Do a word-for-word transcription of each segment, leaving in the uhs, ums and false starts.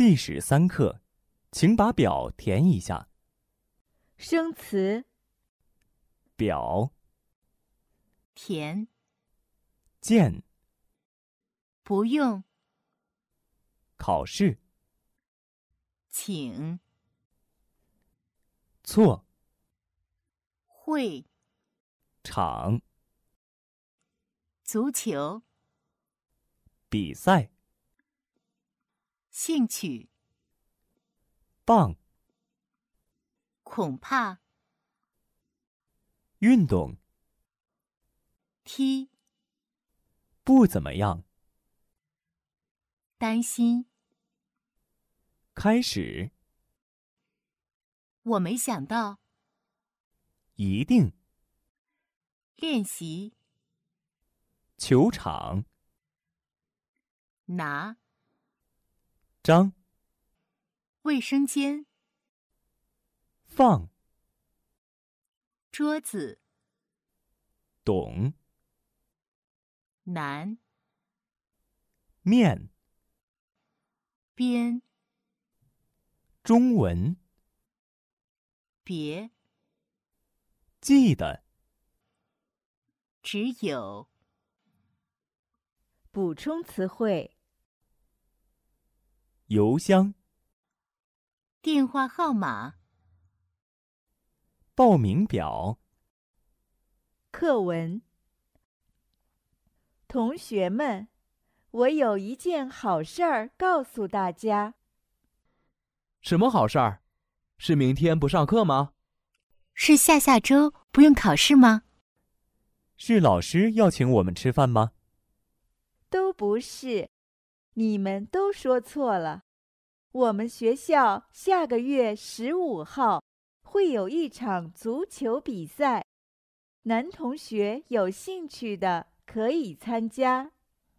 历史三课，请把表填一下。 生词： 表、 填、 见、 不用、 考试、 请、 错、 会、 场、 足球、 比赛、 兴趣、 棒、 恐怕、 运动、 踢、 不怎么样、 担心。 开始、 我没想到。 一定、 练习。 球场、 拿。 张、 卫生间。 放、 桌子。 懂、 难。 面、 边。 中文、 别。 记得。 只有。 补充词汇： 邮箱、 电话号码。 报名表。 课文。同学们，我有一件好事儿告诉大家。 什么好事儿？是明天不上课吗？ 是下下周不用考试吗？ 是老师要请我们吃饭吗？ 都不是，你们都说错了。我们学校下个月十五号会有一场足球比赛，男同学有兴趣的可以参加。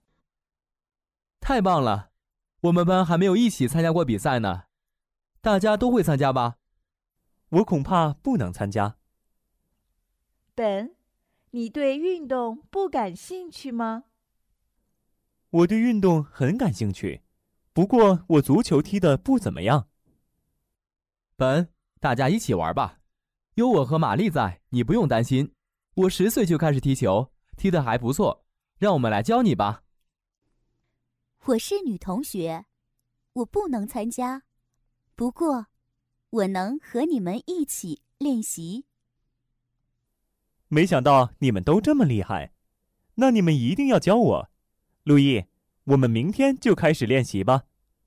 太棒了！我们班还没有一起参加过比赛呢。大家都会参加吧？ 我恐怕不能参加。 本，你对运动不感兴趣吗？ 我对运动很感兴趣，不过我足球踢得不怎么样。 本，大家一起玩吧。有我和玛丽在，你不用担心。我十岁就开始踢球，踢得还不错。让我们来教你吧。 我是女同学，我不能参加，不过我能和你们一起练习。 没想到你们都这么厉害，那你们一定要教我。路易，我们明天就开始练习吧。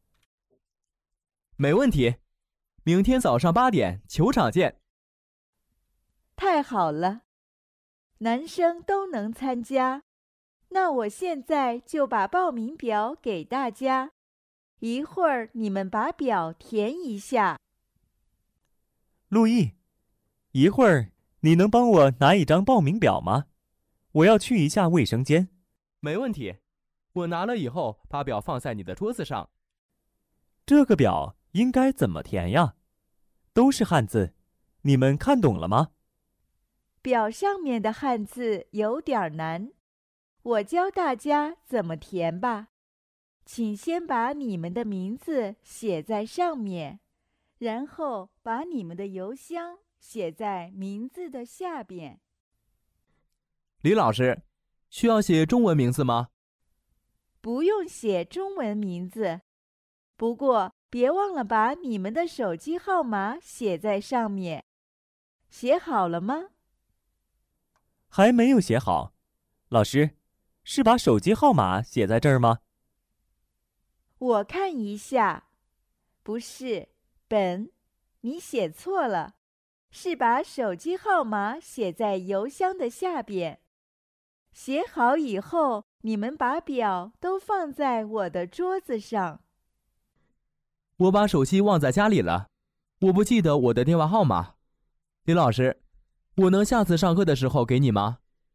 没问题，明天早上八点球场见。 太好了，男生都能参加。那我现在就把报名表给大家，一会儿你们把表填一下。 路易，一会儿你能帮我拿一张报名表吗？我要去一下卫生间。 没问题，我拿了以后把表放在你的桌子上。 这个表应该怎么填呀？都是汉字，你们看懂了吗？ 表上面的汉字有点难，我教大家怎么填吧。请先把你们的名字写在上面，然后把你们的邮箱写在名字的下边。 李老师，需要写中文名字吗？ 不用写中文名字，不过别忘了把你们的手机号码写在上面。写好了吗？ 还没有写好。老师，是把手机号码写在这儿吗？ 我看一下，不是，本，你写错了，是把手机号码写在邮箱的下边。写好以后，你们把表都放在我的桌子上。 我把手机忘在家里了，我不记得我的电话号码。李老师，我能下次上课的时候给你吗？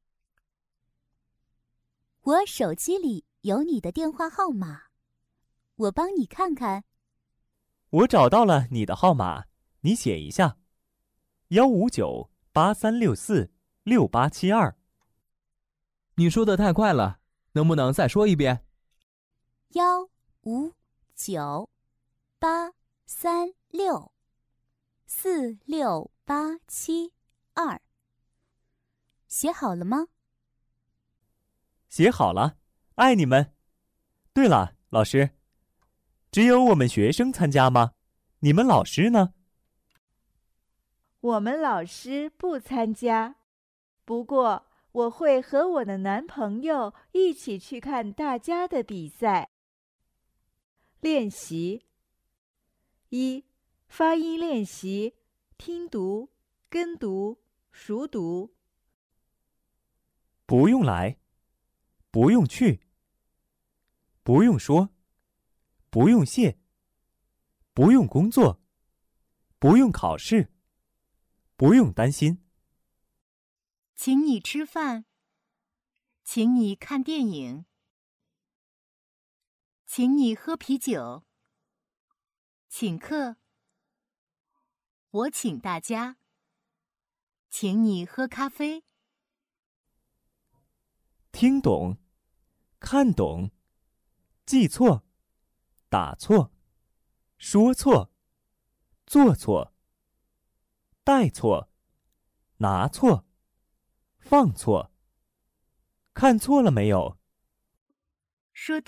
我手机里有你的电话号码，我帮你看看。 我找到了你的号码，你写一下：幺五九八三六四六八七二。 你说的太快了，能不能再说一遍？ 幺五九八三六四六八七二。写好了吗？ 写好了，爱你们。对了，老师，只有我们学生参加吗？你们老师呢？ 我们老师不参加，不过我会和我的男朋友一起去看大家的比赛。练习一，发音练习，听读、跟读、熟读。 不用来，不用去，不用说，不用谢，不用工作，不用考试，不用担心。 请你吃饭，请你看电影，请你喝啤酒，请客，我请大家，请你喝咖啡。 听懂，看懂，记错，打错，说错，做错，带错，拿错，放错。看错了没有？ 说对。